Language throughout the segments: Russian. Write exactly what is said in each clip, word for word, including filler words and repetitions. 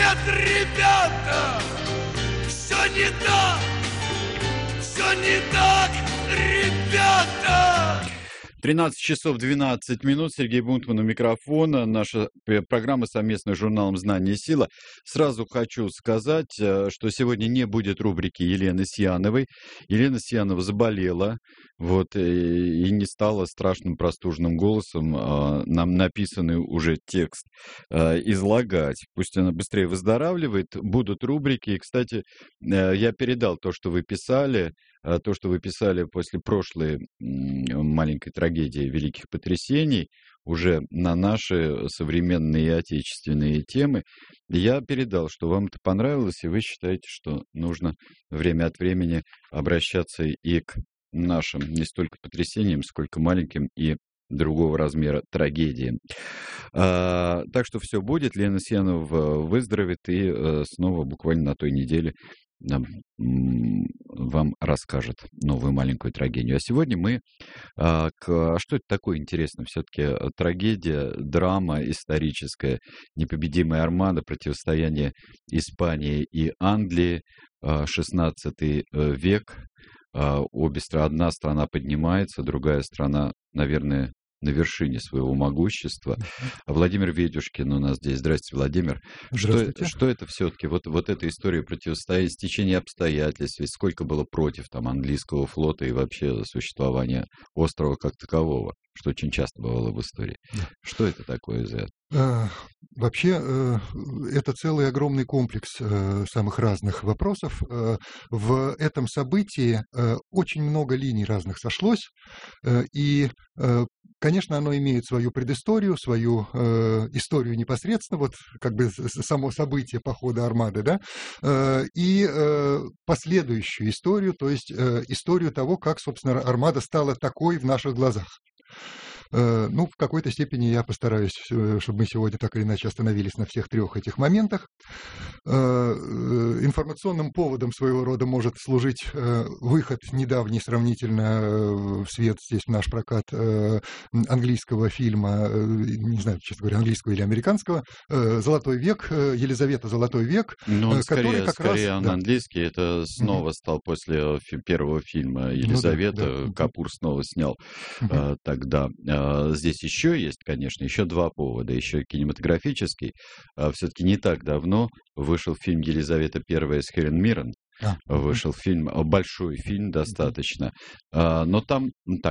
Нет, ребята, все не так, все не так, ребята. тринадцать часов двенадцать минут. Сергей Бунтман у микрофона. Наша программа совместная с журналом «Знание и сила». Сразу хочу сказать, что сегодня не будет рубрики Елены Сьяновой. Елена Сьянова заболела, вот, и не стала страшным простужным голосом нам написанный уже текст излагать. Пусть она быстрее выздоравливает. Будут рубрики. И, кстати, я передал то, что вы писали, то, что вы писали после прошлой маленькой трагедии великих потрясений, уже на наши современные и отечественные темы. Я передал, что вам это понравилось, и вы считаете, что нужно время от времени обращаться и к нашим не столько потрясениям, сколько маленьким и другого размера трагедиям. А, так что все будет. Лена Сьянова выздоровеет и а, снова буквально на той неделе нам, вам расскажет новую маленькую трагедию. А сегодня мы... А, к, а что это такое интересно? Все-таки трагедия, драма историческая, непобедимая армада, противостояние Испании и Англии, шестнадцатый век. А, обе страны, одна страна поднимается, другая страна, наверное, на вершине своего могущества. Владимир Ведюшкин у нас здесь. Здравствуйте, Владимир. Здравствуйте. Что, что это все-таки? Вот, вот эта история противостояния, стечения обстоятельств, ведь сколько было против там, английского флота и вообще существования острова как такового, что очень часто бывало в истории. Да. Что это такое за это? Вообще, это целый огромный комплекс самых разных вопросов. В этом событии очень много линий разных сошлось, и, конечно, оно имеет свою предысторию, свою историю непосредственно, вот как бы само событие похода армады, да, и последующую историю, то есть историю того, как, собственно, армада стала такой в наших глазах. Ну, в какой-то степени я постараюсь, чтобы мы сегодня так или иначе остановились на всех трех этих моментах. Информационным поводом своего рода может служить выход недавний сравнительно в свет здесь в наш прокат английского фильма, не знаю, честно говоря, английского или американского, «Золотой век», Елизавета «Золотой век», ну, он который скорее, как скорее раз... он да. английский, это снова mm-hmm. стал после первого фильма «Елизавета», ну, да, да. Капур снова снял mm-hmm. тогда. Здесь еще есть, конечно, еще два повода. Еще кинематографический. Все-таки не так давно вышел фильм «Елизавета первая» с Хелен Миррен. А, вышел угу. фильм, большой фильм достаточно. Но там так,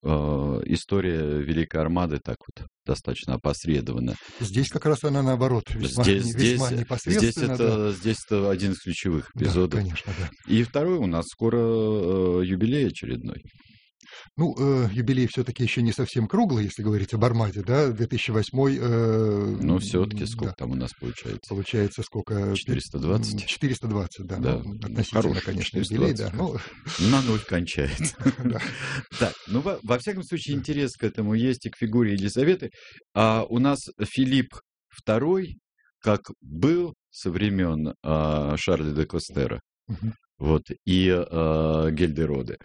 история Великой Армады так вот достаточно опосредованно. Здесь как раз она наоборот, весьма, здесь, весьма здесь, непосредственно. Здесь это, да. здесь это один из ключевых эпизодов. Да, конечно, да. И второй у нас скоро юбилей очередной. Ну, э, юбилей все-таки еще не совсем круглый, если говорить об Армаде, да, две тысячи восьмой. Э, ну, все-таки сколько да. там у нас получается? Получается сколько? четыреста двадцать? четыреста двадцать, да. да. Ну, относительно, хороший, конечно, юбилей, да. Ну... На ноль кончается. Так, ну, во всяком случае, интерес к этому есть и к фигуре Елизаветы. А у нас Филипп второй, как был со времен Шарля де Костера, вот, и Гельдероде.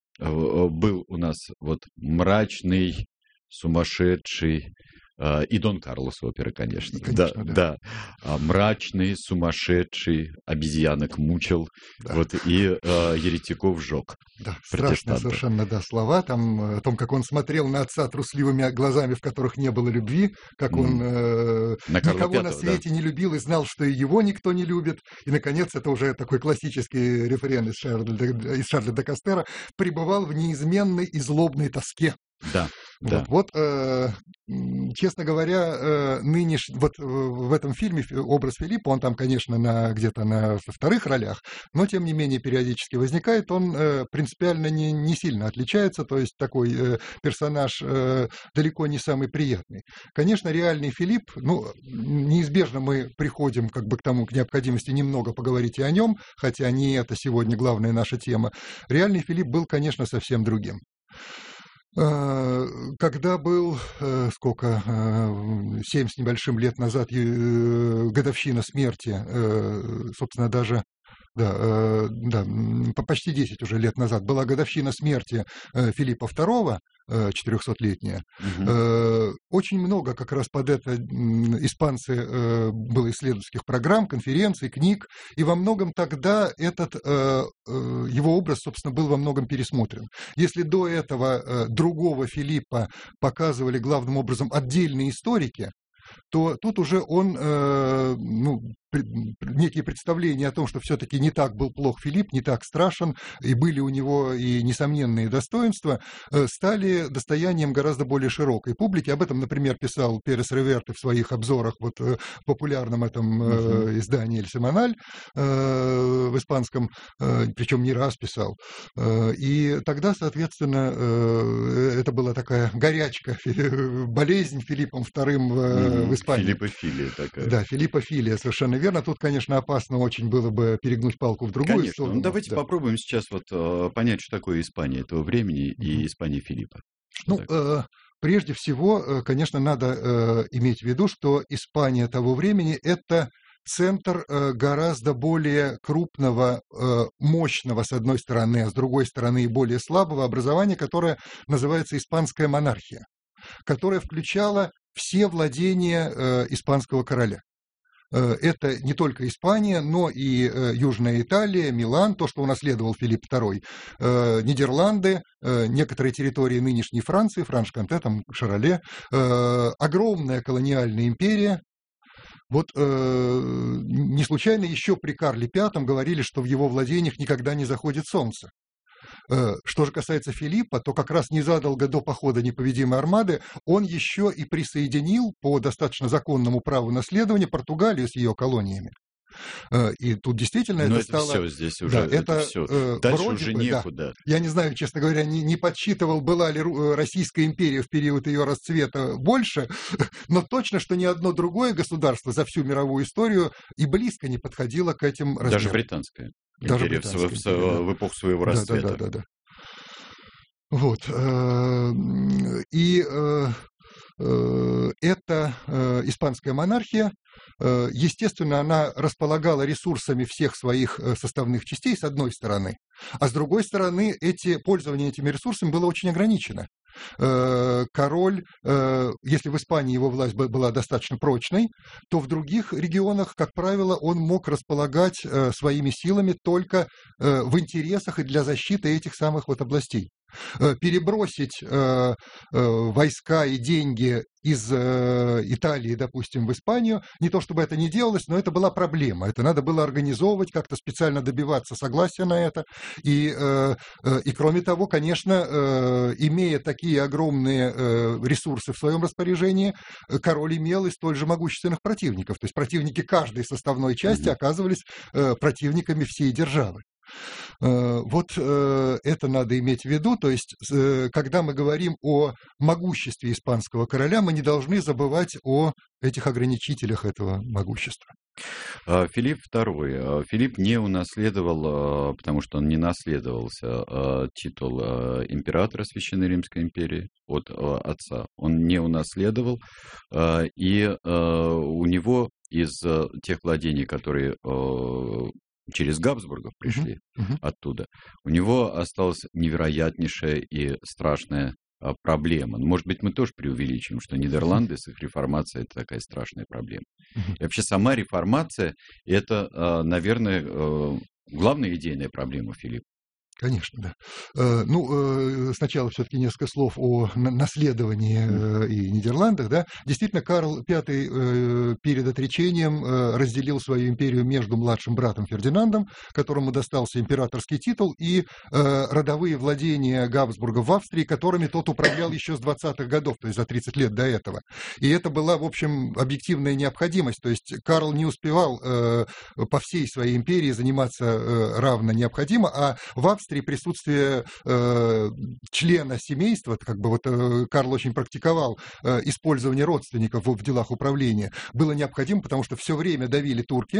Был у нас вот мрачный, сумасшедший, э, и Дон Карлос опера, конечно. конечно да, да. да. Мрачный, сумасшедший, обезьянок мучил, да. вот, и э, еретиков сжег. Да, страшные совершенно, да, слова там, о том, как он смотрел на отца трусливыми глазами, в которых не было любви, как mm. он э, на никого Пятого, на свете да. не любил и знал, что и его никто не любит. И, наконец, это уже такой классический рефрен из Шарля, из Шарля де Костера, пребывал в неизменной и злобной тоске. Да. Вот, да. вот э, честно говоря, э, нынеш... вот э, в этом фильме образ Филиппа, он там, конечно, на, где-то на вторых ролях, но, тем не менее, периодически возникает, он э, принципиально не, не сильно отличается, то есть такой э, персонаж э, далеко не самый приятный. Конечно, реальный Филипп, ну, неизбежно мы приходим как бы к тому, к необходимости немного поговорить и о нем, хотя не это сегодня главная наша тема. Реальный Филипп был, конечно, совсем другим. Когда был, сколько, семь с небольшим лет назад годовщина смерти, собственно, даже, да, да, почти десять уже лет назад была годовщина смерти Филиппа второго, четырехсотлетняя. Мгм. Очень много как раз под это испанцы было исследовательских программ, конференций, книг, и во многом тогда этот его образ, собственно, был во многом пересмотрен. Если до этого другого Филиппа показывали главным образом отдельные историки, то тут уже он, э, ну, некие представления о том, что все-таки не так был плох Филипп, не так страшен, и были у него и несомненные достоинства, э, стали достоянием гораздо более широкой публики. Об этом, например, писал Перес Реверте в своих обзорах вот, э, в популярном этом э, uh-huh. издании «Эль Семаналь» э, в испанском, э, причем не раз писал. Э, и тогда, соответственно, э, это была такая горячка, болезнь Филиппом вторым в, uh-huh. в Испании. Филиппофилия такая. Да, филиппофилия, совершенно верно. Тут, конечно, опасно очень было бы перегнуть палку в другую Конечно. сторону. Ну, давайте да. попробуем сейчас вот э, понять, что такое Испания этого времени и Мгм. Испания Филиппа. Что Ну, такое? э, прежде всего, э, конечно, надо э, иметь в виду, что Испания того времени – это центр э, гораздо более крупного, э, мощного, с одной стороны, а с другой стороны и более слабого образования, которое называется испанская монархия, которая включала все владения э, испанского короля. Это не только Испания, но и Южная Италия, Милан, то, что унаследовал Филипп второй, Нидерланды, некоторые территории нынешней Франции, Франш-Конте, там Шароле, огромная колониальная империя. Вот не случайно еще при Карле пятом говорили, что в его владениях никогда не заходит солнце. Что же касается Филиппа, то как раз незадолго до похода непобедимой армады он еще и присоединил по достаточно законному праву наследования Португалию с ее колониями. И тут действительно Но это, это стало... все здесь уже, да, это, это все. э, Дальше вроде уже бы, некуда. Да. Я не знаю, честно говоря, не, не подсчитывал, была ли Российская империя в период ее расцвета больше, но точно, что ни одно другое государство за всю мировую историю и близко не подходило к этим размерам. Даже британская Даже империя британская в, империя, в, да. в эпоху своего Да, расцвета. да, да, да, да. Вот. И эта испанская монархия, естественно, она располагала ресурсами всех своих составных частей, с одной стороны, а с другой стороны, эти, пользование этими ресурсами было очень ограничено. Король, если в Испании его власть была достаточно прочной, то в других регионах, как правило, он мог располагать своими силами только в интересах и для защиты этих самых вот областей. Перебросить э, э, войска и деньги из э, Италии, допустим, в Испанию, не то чтобы это не делалось, но это была проблема. Это надо было организовывать, как-то специально добиваться согласия на это. И, э, э, и кроме того, конечно, э, имея такие огромные э, ресурсы в своем распоряжении, король имел и столь же могущественных противников. То есть противники каждой составной части оказывались э, противниками всей державы. Вот это надо иметь в виду, то есть когда мы говорим о могуществе испанского короля, мы не должны забывать о этих ограничителях этого могущества. Филипп второй. Филипп не унаследовал, потому что он не наследовался, титул императора Священной Римской империи от отца. Он не унаследовал, и у него из тех владений, которые через Габсбургов пришли uh-huh. Uh-huh. оттуда, у него осталась невероятнейшая и страшная а, проблема. Может быть, мы тоже преувеличим, что Нидерланды с их реформацией – это такая страшная проблема. Uh-huh. И вообще сама реформация – это, а, наверное, а, главная идейная проблема Филиппа. Конечно, да. Ну, сначала все-таки несколько слов о наследовании и Нидерландах. Да. Действительно, Карл пятый перед отречением разделил свою империю между младшим братом Фердинандом, которому достался императорский титул, и родовые владения Габсбурга в Австрии, которыми тот управлял еще с двадцатых годов, то есть за тридцать лет до этого. И это была, в общем, объективная необходимость. То есть Карл не успевал по всей своей империи заниматься равно необходимо, а в Австрии Австрии присутствие э, члена семейства, как бы вот э, Карл очень практиковал э, использование родственников в, в делах управления, было необходимо, потому что все время давили турки.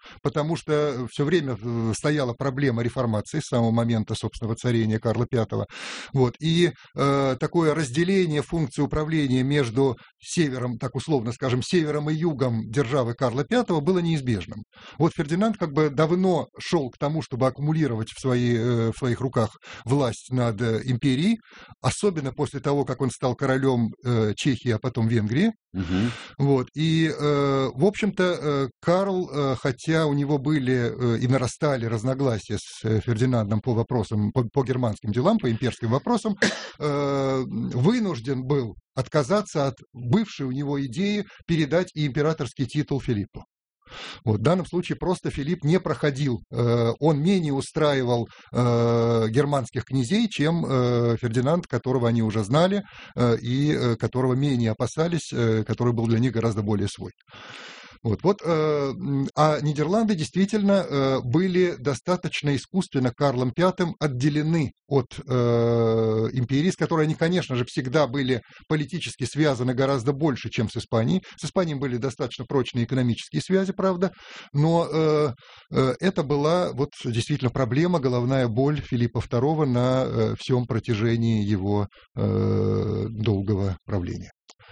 потому что все время стояла проблема реформации с самого момента, собственно, воцарения Карла Пятого. Вот. И э, такое разделение функции управления между севером, так условно скажем, севером и югом державы Карла Пятого было неизбежным. Вот Фердинанд как бы давно шел к тому, чтобы аккумулировать в, свои, э, в своих руках власть над э, империей, особенно после того, как он стал королем э, Чехии, а потом Венгрии. Угу. Вот. И, э, в общем-то, э, Карл, э, хотя у него были э, и нарастали разногласия с э, Фердинандом по вопросам, по, по германским делам, по имперским вопросам, э, вынужден был отказаться от бывшей у него идеи передать и императорский титул Филиппу. Вот, в данном случае просто Филипп не проходил, э, он менее устраивал э, германских князей, чем э, Фердинанд, которого они уже знали э, и э, которого менее опасались, э, который был для них гораздо более свой. Вот, вот, э, а Нидерланды действительно э, были достаточно искусственно Карлом Пятым отделены от э, империи, с которой они, конечно же, всегда были политически связаны гораздо больше, чем с Испанией. С Испанией были достаточно прочные экономические связи, правда, но э, э, это была вот действительно проблема, головная боль Филиппа Второго на э, всем протяжении его э, долгого правления.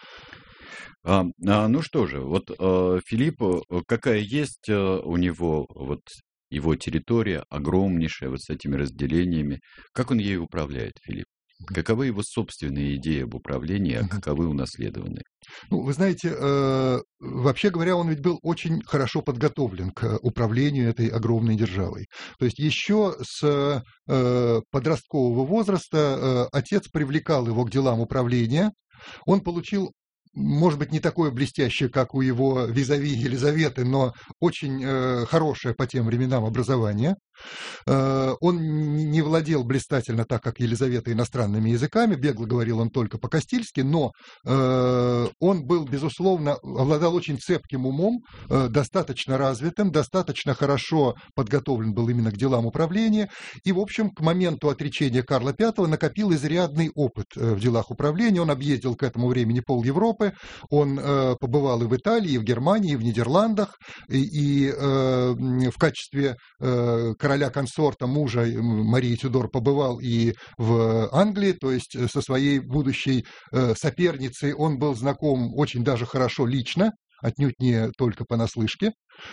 А, а, ну что же, вот а, Филипп, какая есть а, у него вот его территория огромнейшая, вот с этими разделениями, как он ею управляет, Филипп? Каковы его собственные идеи об управлении, а каковы унаследованные? Ну, вы знаете, э, вообще говоря, он ведь был очень хорошо подготовлен к управлению этой огромной державой. То есть еще с э, подросткового возраста э, отец привлекал его к делам управления. Он получил, может быть, не такое блестящее, как у его визави Елизаветы, но очень э, хорошее по тем временам образование. Э, он не владел блистательно, так как Елизавета, иностранными языками, бегло говорил он только по-кастильски, но э, он был, безусловно, обладал очень цепким умом, э, достаточно развитым, достаточно хорошо подготовлен был именно к делам управления, и, в общем, к моменту отречения Карла Пятого накопил изрядный опыт э, в делах управления. Он объездил к этому времени пол Европы. Он э, побывал и в Италии, и в Германии, и в Нидерландах, и, и э, в качестве э, короля-консорта, мужа Марии Тюдор побывал и в Англии, то есть со своей будущей э, соперницей он был знаком очень даже хорошо лично, отнюдь не только понаслышке.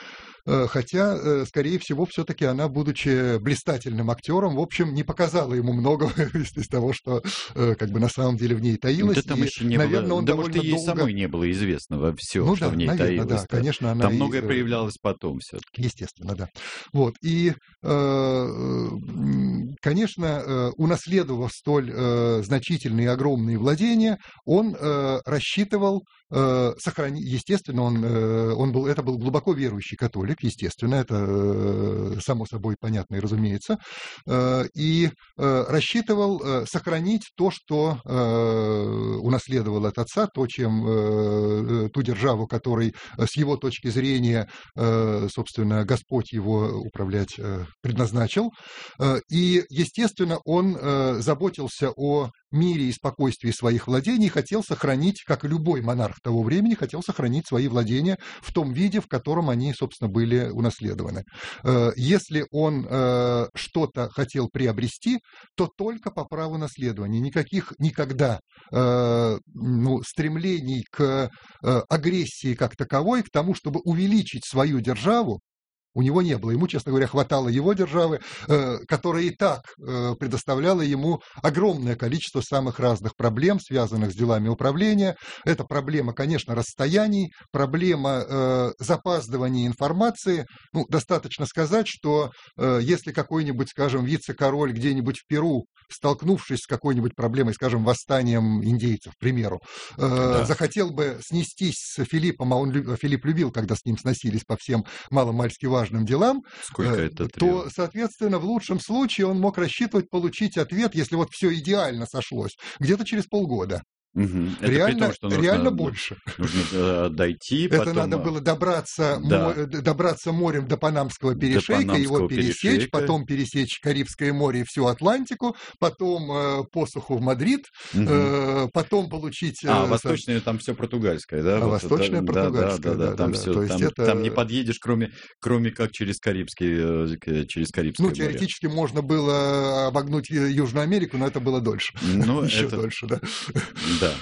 Хотя, скорее всего, все-таки она, будучи блистательным актером, в общем, не показала ему много из того, что как бы на самом деле в ней таилось. Да там и, еще не наверное, было, он да, может, и ей долго... самой не было известно все, ну, что да, в ней наверное, таилось. Да, конечно, она там и... многое проявлялось потом все-таки. Естественно, да. Вот. И, конечно, унаследовав столь значительные и огромные владения, он рассчитывал сохранить, естественно, он, он был, это был глубоко верующий католик, естественно, это само собой понятно и разумеется, и рассчитывал сохранить то, что унаследовал от отца, то, чем ту державу, которой с его точки зрения, собственно, Господь его управлять предназначил. И, естественно, он заботился о мире и спокойствии своих владений, хотел сохранить, как и любой монарх того времени, хотел сохранить свои владения в том виде, в котором они, собственно, были унаследованы. Если он что-то хотел приобрести, то только по праву наследования. Никаких никогда ну, стремлений к агрессии как таковой, к тому, чтобы увеличить свою державу, у него не было. Ему, честно говоря, хватало его державы, э, которая и так э, предоставляла ему огромное количество самых разных проблем, связанных с делами управления. Это проблема, конечно, расстояний, проблема э, запаздывания информации. Ну, достаточно сказать, что э, если какой-нибудь, скажем, вице-король где-нибудь в Перу, столкнувшись с какой-нибудь проблемой, скажем, восстанием индейцев, к примеру, э, да. захотел бы снестись с Филиппом, а он, Филипп любил, когда с ним сносились по всем маломальски важным важным делам, Сколько это то, требует? Соответственно, в лучшем случае он мог рассчитывать получить ответ, если вот все идеально сошлось, где-то через полгода. Мгм. Это при Реально, том, что нужно, реально д- больше. нужно э, дойти, Это потом надо э, было добраться, мо- да, э, д- добраться морем до Панамского до перешейка, его Панамского пересечь, перешейка. потом пересечь Карибское море и всю Атлантику, потом э, по суху в Мадрид, Мгм. э, потом получить... А, э, со- восточное там все португальское, да? а, Вот это, Восточное да, да, да, португальское, да, там да-да-да. все, То есть там, там не это... подъедешь, кроме, кроме как через Карибский, э, к- через Ну, Карибское море. теоретически можно было обогнуть э, Южную Америку, но это было дольше. Ну, Еще это, дольше, да. да.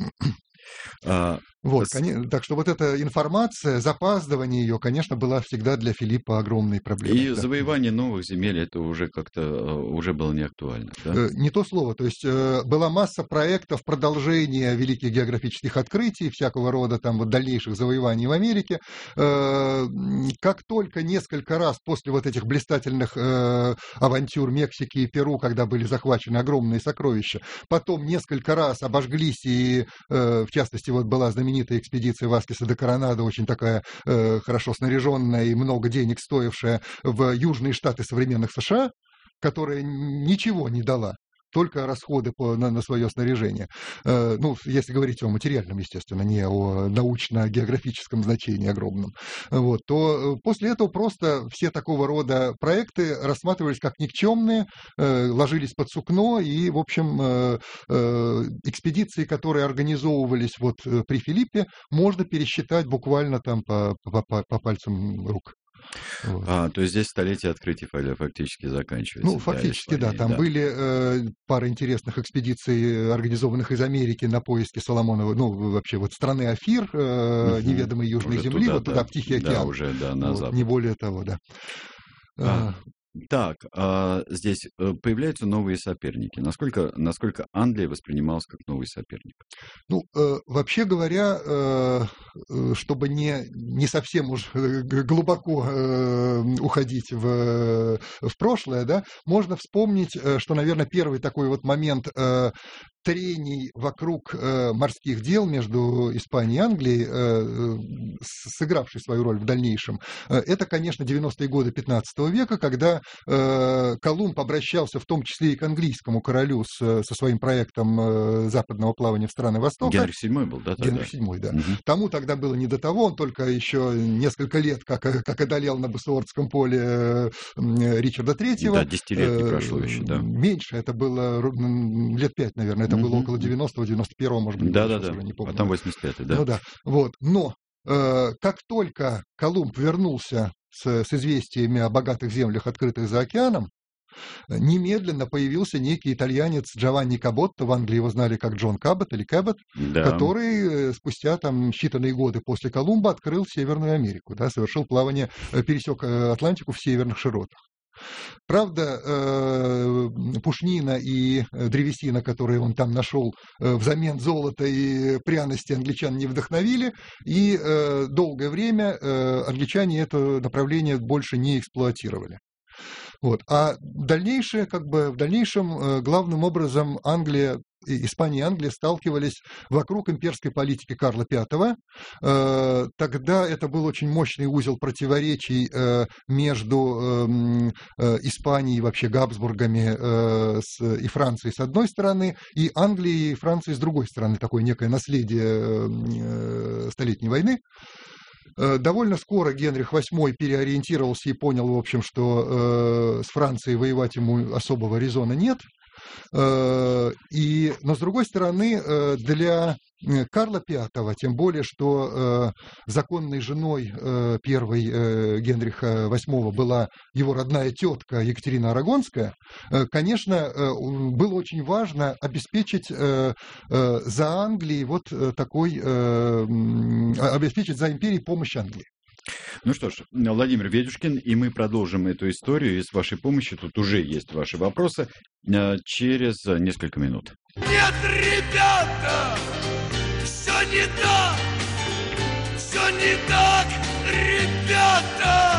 А, Вот, с- коне- так что вот эта информация, запаздывание ее, конечно, была всегда для Филиппа огромной проблемой. И Да. завоевание новых земель, это уже как-то э, уже было не актуально, да? Э, Не то слово. То есть э, была масса проектов продолжения великих географических открытий, всякого рода там вот дальнейших завоеваний в Америке. Э, м, Как только несколько раз после вот этих блистательных э, авантюр Мексики и Перу, когда были захвачены огромные сокровища, потом несколько раз обожглись, и э, в частности вот была знаменитая экспедиция Васкеса де Коронадо, очень такая э, хорошо снаряженная и много денег стоившая, в южные штаты современных США, которая ничего не дала, только расходы по, на, на свое снаряжение. Э, ну, если говорить о материальном, естественно, не о научно-географическом значении огромном, вот, то э, после этого просто все такого рода проекты рассматривались как никчемные, э, ложились под сукно, и, в общем, э, э, экспедиции, которые организовывались вот э, при Филиппе, можно пересчитать буквально там по, по, по- по пальцам рук. Вот. А, то есть здесь столетие открытий фа- фактически заканчивается Ну, для фактически, да. Испании, Там да. были э, пара интересных экспедиций, э, организованных из Америки на поиски Соломонова, ну, вообще вот страны Афир, э, Мгм. неведомой Южной Уже земли, туда, вот туда, да, в Тихий да, океан. уже, да, на Вот, запад. не более того, да. А, А, так, а здесь э, появляются новые соперники. Насколько, насколько Англия воспринималась как новый соперник? Ну, э, вообще говоря, э, э, чтобы не, не совсем уж э, г- глубоко э, уходить в, в прошлое, да, можно вспомнить, э, что, наверное, первый такой вот момент э, трений вокруг э, морских дел между Испанией и Англией, э, э, с- сыгравший свою роль в дальнейшем, э, это, конечно, девяностые годы пятнадцатого века, когда э, Колумб обращался в том числе и к английскому королю с- со своим проектом э, западного плавания в страны Востока. Генрих седьмой был, да, тогда? Генрих седьмой, да. Мгм. Тому тогда было не до того, он только еще несколько лет, как, как одолел на Буссуордском поле э, Ричарда Третьего. Да, десятилетий не Э, прошло еще, да. Меньше, это было ру- м, лет пять, наверное, это было Мгм. около девяностого, девяносто первого, может быть, Да, года, да, сейчас да. уже не помню. Потом восемьдесят пятый, да. Ну да, вот. Но э, как только Колумб вернулся с, с известиями о богатых землях, открытых за океаном, э, немедленно появился некий итальянец Джованни Каботто, в Англии его знали как Джон Кабот или Кэбот, Да. который э, спустя там считанные годы после Колумба открыл Северную Америку, да, совершил плавание, э, пересек э, Атлантику в северных широтах. Правда, э, пушнина и э, древесина, которые он там нашел, э, взамен золота и пряности англичан не вдохновили, и э, долгое время э, англичане это направление больше не эксплуатировали. Вот. А дальнейшее, как бы, в дальнейшем э, главным образом Англия, и Испания и Англия сталкивались вокруг имперской политики Карла Пятого. Э, Тогда это был очень мощный узел противоречий э, между эм, э, Испанией, вообще Габсбургами э, с- и Францией с одной стороны, и Англией и Францией с другой стороны, такое некое наследие э, Столетней войны. Э, Довольно скоро Генрих восьмой переориентировался и понял, в общем, что э, с Францией воевать ему особого резона нет. Э, И, но, с другой стороны, э, для э, Карла Пятого, тем более, что э, законной женой э, первой э, Генриха восьмого была его родная тетка Екатерина Арагонская, э, конечно, э, у- было очень важно обеспечить э, э, за Англией вот э, такой, э, м, а- обеспечить за империей помощь Англии. Ну что ж, Владимир Ведюшкин, и мы продолжим эту историю, и с вашей помощью тут уже есть ваши вопросы, э, через э, несколько минут. Нет, ребята, все не так, все не так, ребята.